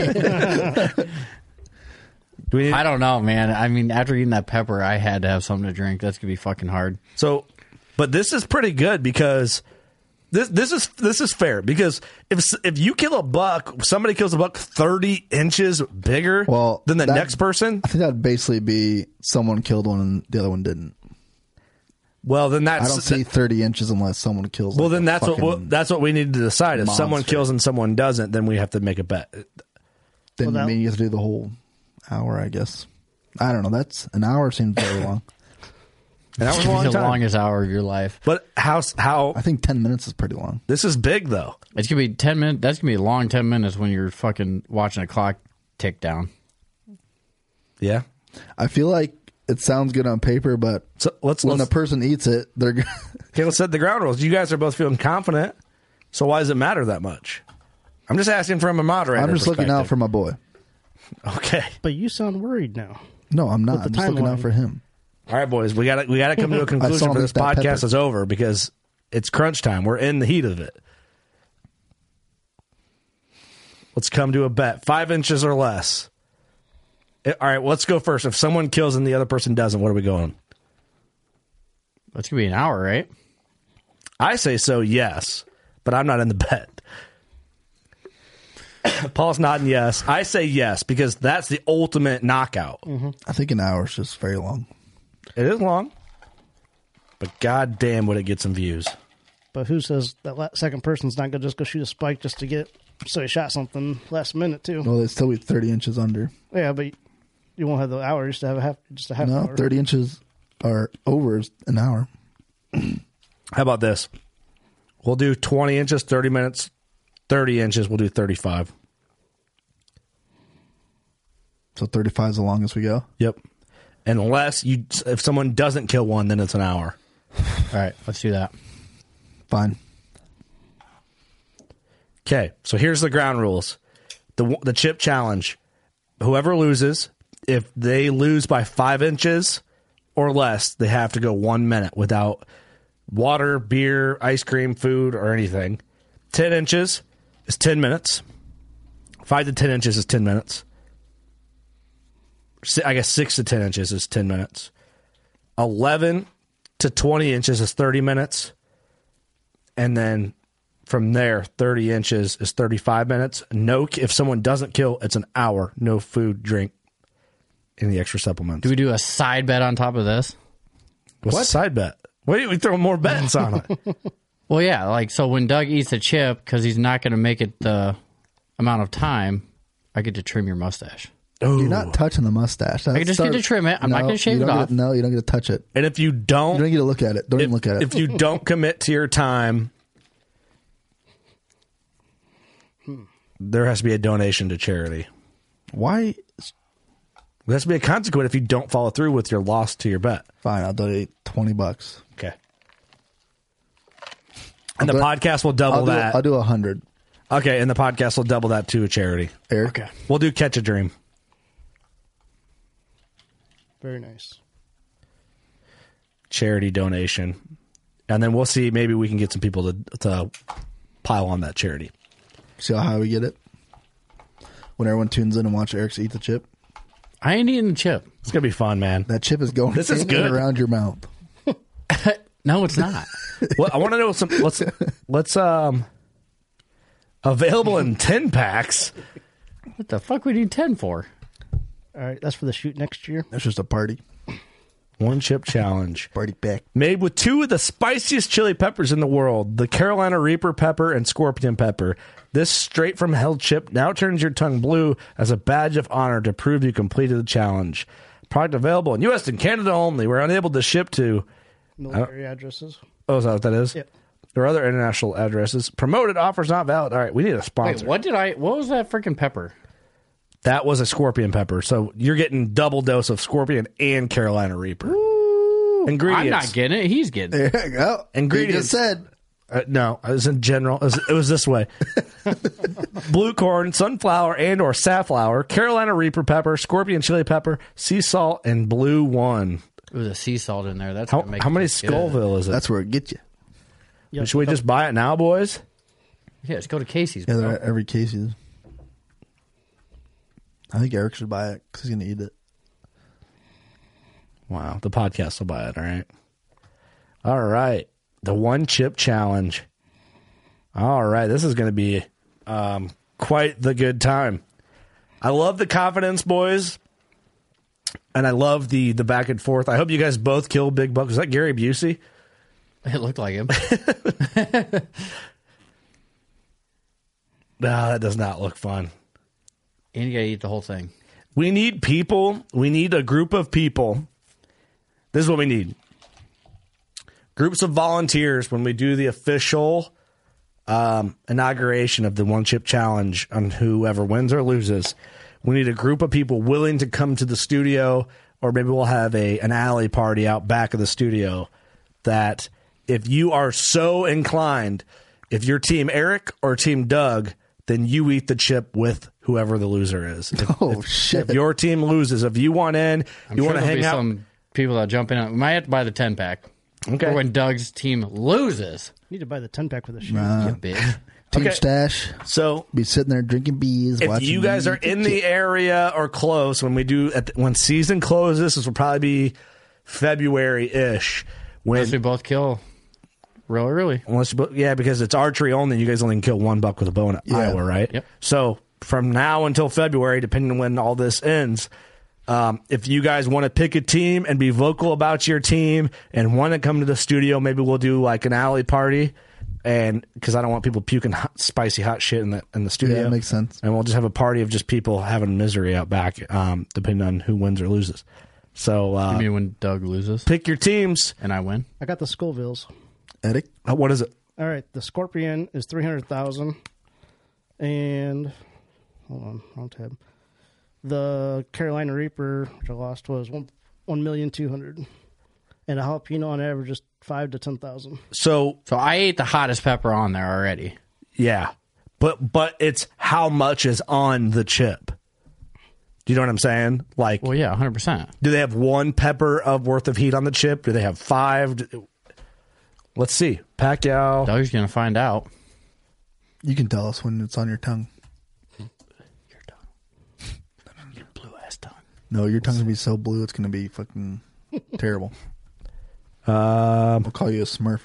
I: Do we,
J: I don't know, man. I mean, after eating that pepper, I had to have something to drink. That's gonna be fucking hard.
I: So, but this is pretty good because this this is this is fair because if if you kill a buck, somebody kills a buck thirty inches bigger
K: Well,
I: than the
K: that-
I: next person.
K: I think that'd basically be someone killed one and the other one didn't.
I: Well, then that's
K: I don't see thirty inches unless someone kills.
I: well,
K: like,
I: then
K: a
I: that's what
K: fucking
I: we'll, that's what we need to decide. If someone
K: monster.
I: kills and someone doesn't, then we have to make a bet.
K: Then
B: Well, that-
K: I mean you have to do the whole hour, I guess. I don't know. That's an hour seems very long.
I: And that was
J: It's
I: a
J: gonna
I: long
J: be the
I: time.
J: longest hour of your life.
I: But how how
K: I think ten minutes is pretty long.
I: this is big though.
J: It's gonna be ten minutes. That's gonna be a long ten minutes when you're fucking watching a clock tick down.
I: Yeah.
K: I feel like it sounds good on paper, but
I: So let's
K: when
I: let's
K: a person eats it, they're g-
I: okay. Let's set the ground rules. You guys are both feeling confident. So why does it matter that much? I'm just asking from a moderator.
K: I'm just looking out
I: perspective.
K: for my boy.
I: Okay.
B: But you sound worried now.
K: No, I'm not.
B: With
K: I'm
B: the
K: just looking out
B: timeline.
K: for him.
I: All right, boys. We got to we got to come to a conclusion
K: saw
I: for
K: him
I: this
K: eat that
I: podcast
K: pepper.
I: is over because it's crunch time. We're in the heat of it. Let's come to a bet. Five inches or less. Eh, All right, let's go first. If someone kills and the other person doesn't, what are we going?
J: That's gonna be an hour, right?
I: I say so, yes, but I'm not in the bet. Paul's nodding yes. I say yes because that's the ultimate knockout.
K: I think an hour is just very long.
I: It is long, but goddamn, would it get some views?
B: But who says that la- second person's not going to just go shoot a spike just to get, so he shot something last minute too?
K: Well, it's still be thirty inches under.
B: Yeah, but you won't have the hour. Just to have a half, just a half
K: No,
B: hour.
K: thirty inches are over is an hour.
I: How about this? We'll do twenty inches, thirty minutes. thirty inches, we'll do thirty-five.
K: So thirty-five is the longest we go.
I: Yep. Unless you, if someone doesn't kill one, then it's an hour.
J: All right, let's do that.
K: Fine.
I: Okay, so here's the ground rules. The the chip challenge. Whoever loses, if they lose by five inches or less, they have to go one minute without water, beer, ice cream, food, or anything. Ten inches is ten minutes. Five to ten inches is ten minutes. Si- I guess six to ten inches is ten minutes. Eleven to twenty inches is thirty minutes. And then from there, thirty inches is thirty-five minutes. No, if someone doesn't kill, it's an hour. No food, drink, any extra supplements.
J: Do we do a side bet on top of this?
I: What's the side bet? Why don't we throw more bets on it?
J: Well, yeah, like so when Doug eats a chip because he's not going to make it the amount of time, I get to trim your mustache.
K: You're not touching the mustache.
J: I just get to trim it. I'm not gonna shave
K: you
J: it
K: don't
J: off.
K: Get, no, you don't get to touch it.
I: And if you don't,
K: You don't get to look at it. Don't
I: if,
K: even look at it.
I: if you don't commit to your time, there has to be a donation to charity.
K: Why?
I: There has to be a consequence if you don't follow through with your loss to your bet.
K: Fine, I'll donate twenty bucks.
I: Okay. And the podcast will double
K: I'll do,
I: that.
K: I'll do a hundred.
I: Okay, and the podcast will double that to a charity.
K: Eric?
J: Okay.
I: We'll do Catch a Dream.
B: Very nice.
I: Charity donation. And then we'll see. Maybe we can get some people to, to pile on that charity.
K: See how high we get it? When everyone tunes in and watch Eric's eat the chip?
J: I ain't eating the chip.
I: It's going to be fun, man.
K: That chip is going
I: This is
K: in
I: good.
K: and around your mouth.
J: No, it's not.
I: Well, I want to know some. Let's let's um available in ten packs.
J: What the fuck we need ten for?
B: All right, that's for the shoot next year.
K: That's just a party.
I: One chip challenge.
K: Party pack.
I: Made with two of the spiciest chili peppers in the world, the Carolina Reaper pepper and Scorpion pepper. This straight from hell chip now turns your tongue blue as a badge of honor to prove you completed the challenge. Product available in U S and Canada only. We're unable to ship to
B: Military addresses.
I: Oh, is that what that is?
B: Yep.
I: Or other international addresses. Promoted offers not valid. All right, we need a sponsor.
J: Wait, what did I? What was that freaking pepper?
I: That was a Scorpion pepper. So you're getting double dose of Scorpion and Carolina Reaper.
J: Ooh,
I: Ingredients.
J: I'm not getting it. He's getting it.
K: There you go.
I: Ingredients.
K: You just said.
I: Uh, no, it was in general. It was, it was this way. Blue corn, sunflower, and or safflower, Carolina Reaper pepper, Scorpion chili pepper, sea salt, and blue one.
J: It was a sea salt in there. That's
I: How,
J: gonna make
I: how
J: it
I: many
J: good.
I: Scoville is it?
K: That's where it gets you.
B: Yep.
I: Should we just buy it now, boys?
J: Yeah, let's go to Casey's.
K: Yeah,
J: Bro.
K: they're at every Casey's. I think Eric should buy it because he's going to eat it.
I: Wow, the podcast will buy it, all right? All right, the one chip challenge. All right, this is going to be um, quite the good time. I love the confidence, boys, and I love the the back and forth. I hope you guys both kill Big Buck. Was that Gary Busey?
J: It looked like him.
I: No, that does not look fun.
J: And you gotta eat the whole thing.
I: We need people. We need a group of people. This is what we need. Groups of volunteers when we do the official um, inauguration of the One Chip Challenge on whoever wins or loses. We need a group of people willing to come to the studio, or maybe we'll have a an alley party out back of the studio. That if you are so inclined, if you're Team Eric or Team Doug, then you eat the chip with whoever the loser is. If,
K: Oh,
I: if,
K: shit.
I: If your team loses, if you want in,
J: I'm
I: you
J: sure
I: want to
J: there'll
I: hang
J: be
I: out.
J: some people that jump in. We might have to buy the ten pack.
I: Okay.
J: For when Doug's team loses.
B: Need to buy the ten pack for the shoot.
K: Nah.
J: You bitch.
K: Team
I: Okay.
K: Stash.
I: So
K: Be sitting there drinking bees.
I: if
K: watching
I: you guys
K: me
I: are
K: eat the
I: in the
K: chip.
I: area or close when we do at the, when season closes, this will probably be February ish. When
J: Unless we both kill real early.
I: unless you, yeah, because it's archery only. You guys only can kill one buck with a bow in
K: Yeah.
I: Iowa, right?
J: Yep.
I: So from now until February, depending on when all this ends, um, if you guys want to pick a team and be vocal about your team and want to come to the studio, maybe we'll do like an alley party. And because I don't want people puking hot, spicy hot shit in the in the studio,
K: Yeah, that makes sense.
I: And we'll just have a party of just people having misery out back, um, depending on who wins or loses. So uh,
J: You mean when Doug loses
I: pick your teams.
J: and I win?
B: I got the Scovilles.
K: Eric?
I: Uh, what is it?
B: All right, the Scorpion is three hundred thousand, and hold on, wrong tab. The Carolina Reaper, which I lost, was one one million two hundred, and a jalapeno on average is five to ten thousand.
I: So
J: So I ate the hottest pepper on there already.
I: yeah, but but it's how much is on the chip. Do you know what I'm saying? Like,
J: Well, yeah, one hundred percent.
I: do they have one pepper of worth of heat on the chip? Do they have five? Do- Let's see. Pacquiao.
J: Doug's going to find out.
K: You can tell us when it's on your tongue.
J: Your tongue. Your blue ass tongue.
K: No, your tongue's going to be so blue, it's going to be fucking terrible.
I: Um,
K: We'll call you a Smurf.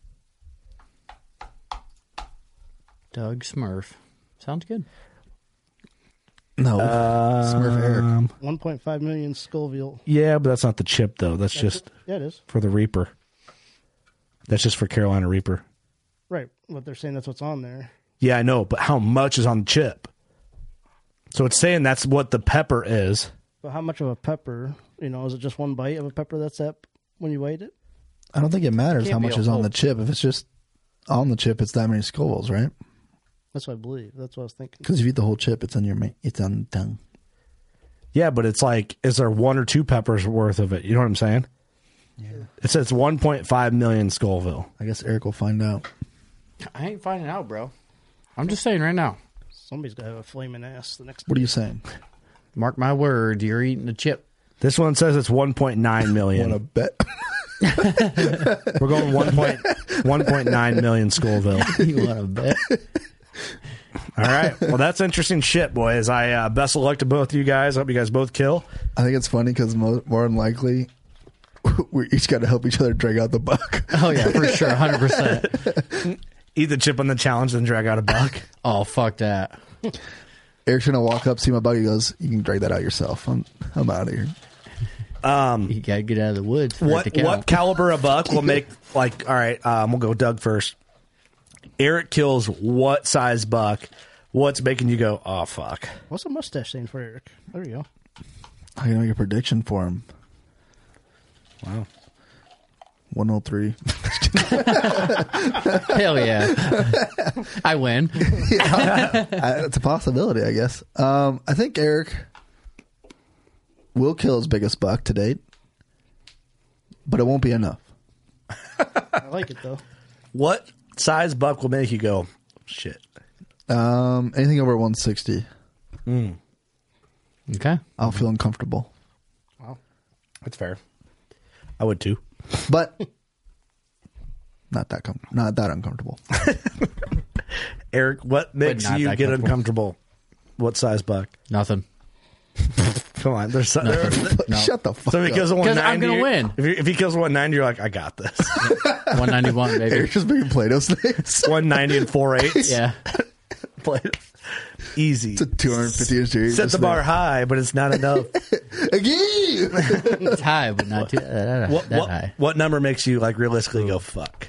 J: Doug Smurf. Sounds good.
K: No. Smurf Eric.
B: one point five million Scoville.
I: yeah, but that's not the chip though. That's
B: That's
I: just
B: it. Yeah, it is.
I: for the Reaper. That's just for Carolina Reaper.
B: Right, but they're saying that's what's on there.
I: Yeah, I know, but how much is on the chip? So it's saying that's what the pepper is.
B: But how much of a pepper, you know, is it just one bite of a pepper that's up when you weighed it?
K: I don't think it matters
J: Can't
K: how
J: be
K: much
J: a
K: is on
J: whole-
K: the chip. If it's just on the chip, it's that many Scovilles, right?
B: That's what I believe. That's what I was thinking.
K: Because if you eat the whole chip, it's on your ma- it's on the tongue.
I: Yeah, but it's like, is there one or two peppers worth of it? You know what I'm saying? Yeah. It says one point five million Scoville.
K: I guess Eric will find out.
J: I ain't finding out, bro. I'm just saying right now.
B: Somebody's got to have a flaming ass the next
K: What are you saying?
J: Mark my word, you're eating a chip.
I: This one says it's one point nine million.
K: Want to bet?
I: We're going one point nine million Scoville.
J: You want to bet?
I: All right. Well, that's interesting shit, boys. I uh, best of luck to both of you guys. I hope you guys both kill.
K: I think it's funny because more, more than likely, we each got to help each other drag out the buck.
J: Oh, yeah, for sure. one hundred percent.
I: Eat the chip on the challenge, then drag out a buck.
J: Oh, fuck that.
K: Eric's going to walk up, see my buck. He goes, you can drag that out yourself. I'm, I'm out of here.
J: Um, you got to get out of the woods. For
I: What
J: it to count.
I: what caliber of buck will make, like, all right, um, we'll go Doug first. Eric kills what size buck? What's making you go, oh, fuck?
B: What's a mustache saying for Eric? There you go.
K: I'm going to make a prediction for him.
I: Wow.
K: one oh three.
J: Hell yeah. I win.
K: Yeah. I, it's a possibility, I guess. Um, I think Eric will kill his biggest buck to date, but it won't be enough.
B: I like it, though.
I: What size buck will make you go, shit?
K: Um, anything over one sixty.
I: Mm.
J: Okay.
K: I'll feel uncomfortable.
B: Wow.
I: That's fair. I would too.
K: But not that com- not that uncomfortable.
I: Eric, what makes
J: not
I: you
J: that
I: get
J: comfortable.
I: uncomfortable? What size buck?
J: Nothing.
I: Come on, there's some, there,
J: No.
K: Shut the fuck
I: so if he
K: up.
I: kills a one ninety,
J: I'm gonna win.
I: If, he- if he kills a one ninety, you're like, I got this.
J: one ninety-one, baby.
K: Eric's just making Play-Doh snakes.
I: one ninety and four eighths.
J: Yeah.
I: Play- Easy.
K: It's a two hundred fifty inch series.
I: Set the bar high, but it's not enough.
K: Again.
J: It's high, but not too uh, that,
I: what,
J: that
I: what,
J: high.
I: what number makes you like realistically go fuck?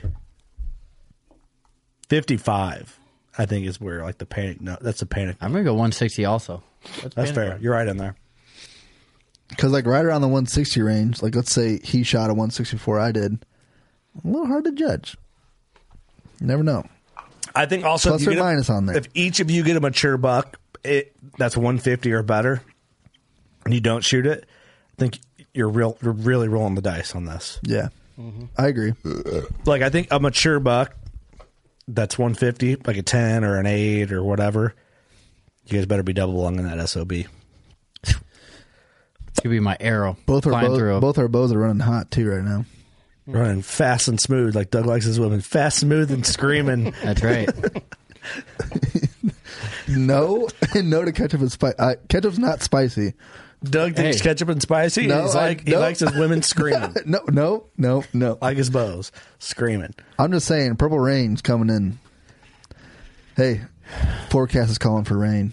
I: fifty-five, I think, is where like the panic. No, that's the panic.
J: I'm going to go one sixty also. That's,
I: That's fair. You're right in there.
K: Because like right around the one sixty range, like let's say he shot a one sixty-four, I did. A little hard to judge. You never know.
I: I think also
K: Plus
I: if you
K: or
I: get a-
K: minus on there.
I: If each of you get a mature buck, it that's one fifty or better, and you don't shoot it, I think you're real. You're really rolling the dice on this.
K: Yeah, I agree.
I: Like I think a mature buck that's one fifty, like a ten or an eight or whatever. You guys better be double lunging that S O B.
J: It's going to be my arrow.
K: Both our
J: flying
K: bow,
J: through.
K: both our bows are running hot too right now.
I: Running fast and smooth, like Doug likes his women. Fast, smooth, and screaming.
J: That's right.
K: No, no to ketchup and spice. Uh, ketchup's not spicy.
I: Doug thinks
J: Hey.
I: ketchup and spicy.
K: No,
I: He's
K: I-
I: like he
K: no.
I: likes his women screaming,
K: No, no, no, no.
I: like his bows screaming.
K: I'm just saying, Purple Rain's coming in. Hey, forecast is calling for rain.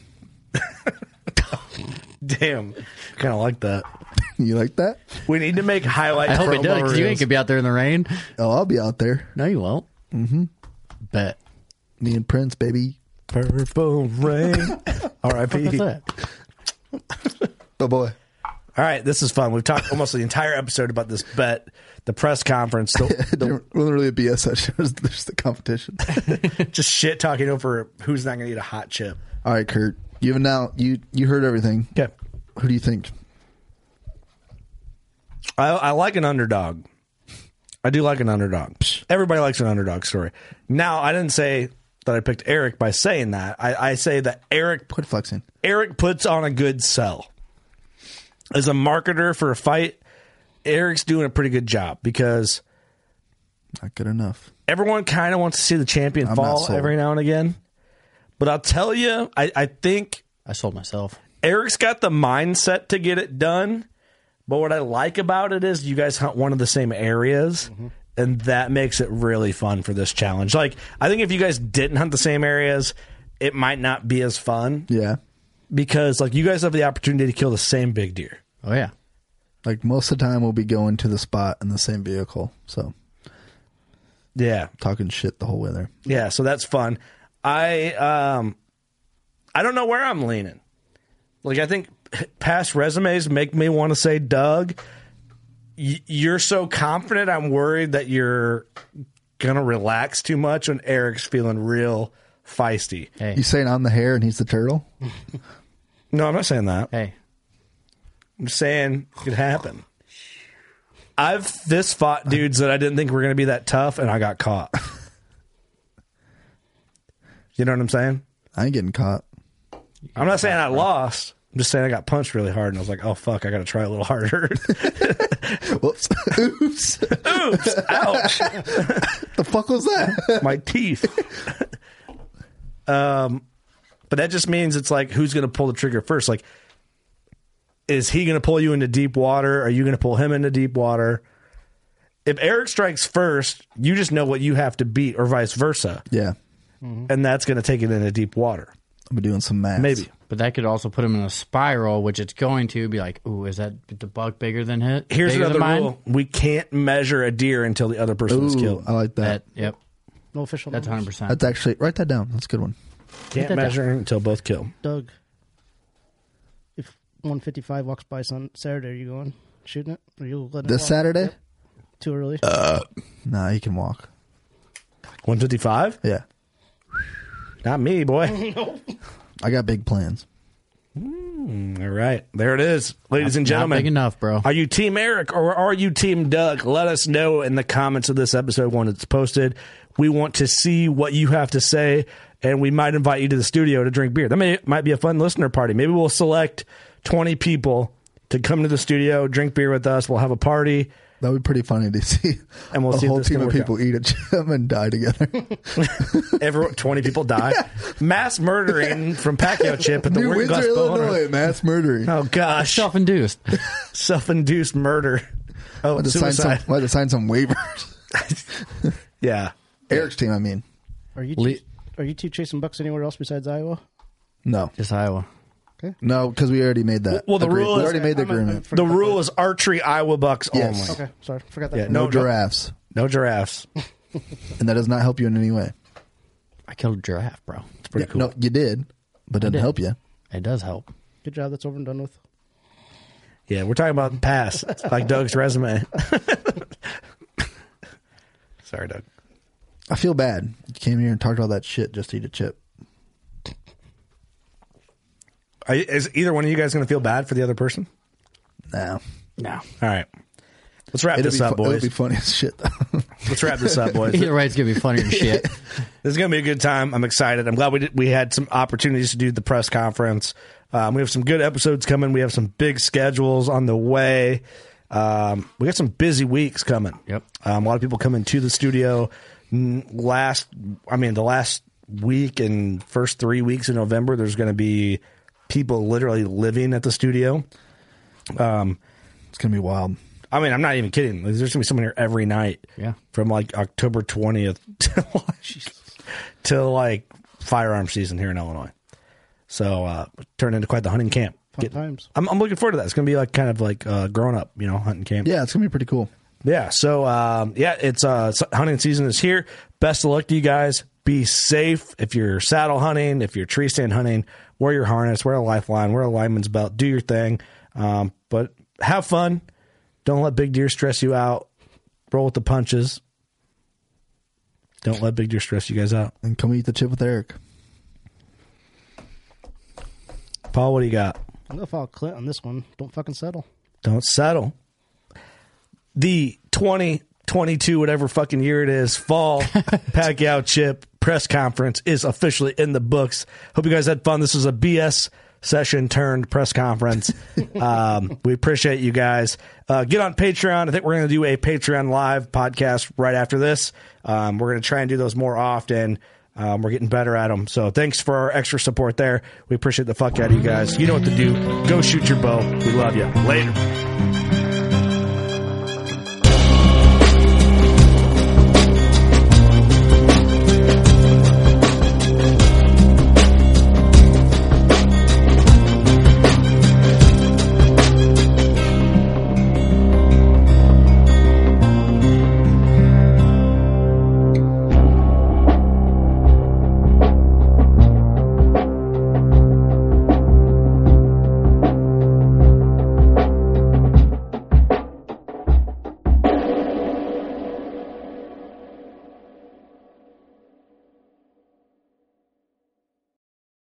I: Damn, kind of like that.
K: You like that?
I: We need to make highlight.
J: I hope it
I: promo
J: does, 'cause you ain't
I: reels.
J: going to be out there in the rain.
K: Oh, I'll be out there.
J: No, you won't.
K: Mm-hmm.
J: Bet.
K: Me and Prince, baby.
I: Purple rain. R I P.
J: What's that?
K: Oh boy.
I: All right, this is fun. We've talked almost the entire episode about this bet, the press conference, the,
K: It wasn't really a B S session. It was just the competition.
I: the, just shit talking over who's not going to eat a hot chip.
K: All right, Kurt. You have now you you heard everything.
I: Okay.
K: Who do you think?
I: I, I like an underdog. I do like an underdog. Everybody likes an underdog story. Now, I didn't say that I picked Eric by saying that. I, I say that Eric
K: Quit flexing.
I: Eric puts on a good sell. As a marketer for a fight, Eric's doing a pretty good job because
K: Not good enough.
I: everyone kind of wants to see the champion
K: I'm not
I: fall
K: sold.
I: every now and again. But I'll tell you, I, I think
J: I sold myself.
I: Eric's got the mindset to get it done. But what I like about it is you guys hunt one of the same areas,
K: Mm-hmm.
I: and that makes it really fun for this challenge. Like, I think if you guys didn't hunt the same areas, it might not be as fun
K: Yeah.
I: because, like, you guys have the opportunity to kill the same big deer.
J: Oh, yeah.
K: Like most of the time, we'll be going to the spot in the same vehicle. So
I: Yeah.
K: talking shit the whole way there.
I: Yeah, so that's fun. I um I don't know where I'm leaning. Like I think past resumes make me want to say Doug. Y- you're so confident. I'm worried that you're gonna relax too much when Eric's feeling real feisty.
J: Hey.
K: You saying I'm the hare and he's the turtle?
I: No, I'm not saying that.
J: Hey.
I: I'm just saying it could happen. I've this fought dudes that I didn't think were going to be that tough, and I got caught. You know what I'm saying?
K: I ain't getting caught.
I: I'm not saying I lost. I'm just saying I got punched really hard, and I was like, oh, fuck, I got to try a little harder.
K: Whoops. Oops.
I: Oops. Ouch.
K: The fuck was that?
I: My teeth. um, But that just means it's like, who's going to pull the trigger first? Like, is he going to pull you into deep water? Are you going to pull him into deep water? If Eric strikes first, you just know what you have to beat, or vice versa.
K: Yeah.
B: Mm-hmm.
I: And that's going to take it into deep water.
K: I'll be doing some math.
I: Maybe.
J: But that could also put him in a spiral, which it's going to be like, ooh, is that the buck bigger than hit?
I: Here's
J: bigger
I: another
J: than mine?
I: rule. We can't measure a deer until the other person is
K: Ooh,
I: killed.
K: I like that.
J: That, yep.
B: No official
J: That's one hundred
B: numbers.
J: percent.
K: That's actually, write that down. That's a good one.
I: Can't
J: that
I: measure until both kill.
B: Doug, if one fifty-five walks by on Saturday, are you going shooting it? Or you letting it
K: This
B: walk?
K: Saturday?
B: Yep. Too early?
K: Uh, nah, you can walk.
I: one fifty-five?
K: Yeah.
I: Not me, boy.
K: I got big plans.
I: Mm, all right. There it is. Ladies and
J: Not
I: gentlemen.
J: big enough, bro.
I: Are you Team Eric or are you Team Doug? Let us know in the comments of this episode when it's posted. We want to see what you have to say, and we might invite you to the studio to drink beer. That may, might be a fun listener party. Maybe we'll select twenty people to come to the studio, drink beer with us. We'll have a party.
K: That would be pretty funny to see.
I: And we'll
K: a
I: see if
K: whole
I: this
K: team
I: can
K: of
I: work
K: people eat a gym and die together.
I: Everyone, twenty people die. Yeah. Mass murdering from Pacquiao Chip at the
K: New
I: Working Class
K: Windsor,
I: Bowhunter.
K: Illinois, mass murdering.
I: Oh, gosh.
J: Self-induced.
I: Self-induced murder. Oh,
K: Why to sign some,
I: suicide.
K: why to sign some waivers?
I: Yeah.
K: Eric's team, I mean.
B: Are you
J: Le-
B: two, are you two chasing bucks anywhere else besides Iowa?
K: No.
J: Just Iowa.
K: No, because we already made that.
I: Well, the
K: agree-
I: rule
K: we
I: is-
K: already made the
B: I'm a-
K: agreement.
B: I'm
I: The rule is archery Iowa bucks
K: Yes.
I: only.
B: Okay, sorry, forgot that.
I: Yeah,
K: no,
I: no-
K: giraffes.
I: No giraffes.
K: And that does not help you in any way.
J: I killed a giraffe, bro.
I: It's pretty
K: Yeah,
I: cool.
K: No, you did, but it didn't
J: did.
K: help you.
J: It does help.
B: Good job. That's over and done with.
I: Yeah, we're talking about pass. It's like Doug's resume. Sorry, Doug.
K: I feel bad. You came here and talked all that shit just to eat a chip.
I: Are you, is either one of you guys going to feel bad for the other person?
K: No.
J: No.
I: All right. Let's wrap
K: It'll
I: this
K: be,
I: up,
K: fu- it'll
I: boys.
K: be funny as shit, though.
I: Let's wrap this up, boys.
J: Either way, it's going to be funnier than shit.
I: This is going to be a good time. I'm excited. I'm glad we did, we had some opportunities to do the press conference. Um, we have some good episodes coming. We have some big schedules on the way. Um, we got some busy weeks coming.
J: Yep.
I: Um, a lot of people coming to the studio. N- Last, I mean, the last week and first three weeks in November, there's going to be people literally living at the studio. Um,
K: It's going to be wild.
I: I mean, I'm not even kidding. There's going to be someone here every night.
J: Yeah.
I: From like October twentieth till, till like firearm season here in Illinois. So, uh, turn into quite the hunting camp.
B: Fun
I: Get-
B: times.
I: I'm, I'm looking forward to that. It's going to be like kind of like uh, growing up, you know, hunting camp.
K: Yeah, it's going to be pretty cool.
I: Yeah. So, um, yeah, it's uh, s- hunting season is here. Best of luck to you guys. Be safe. If you're saddle hunting, if you're tree stand hunting, wear your harness, wear a lifeline, wear a lineman's belt, do your thing. Um, but have fun. Don't let big deer stress you out. Roll with the punches. Don't let big deer stress you guys out.
K: And come eat the chip with Eric.
I: Paul, what do you got?
B: I'm gonna follow Clint on this one. Don't fucking settle.
I: Don't settle. The twenty twenty-two, whatever fucking year it is, fall Pacquiao Chip press conference is officially in the books. Hope you guys had fun. This was a B S session turned press conference. Um, we appreciate you guys. Uh, get on Patreon. I think we're going to do a Patreon live podcast right after this. Um, we're going to try and do those more often. Um, we're getting better at them. So thanks for our extra support there. We appreciate the fuck out of you guys. You know what to do. Go shoot your bow. We love you. Later.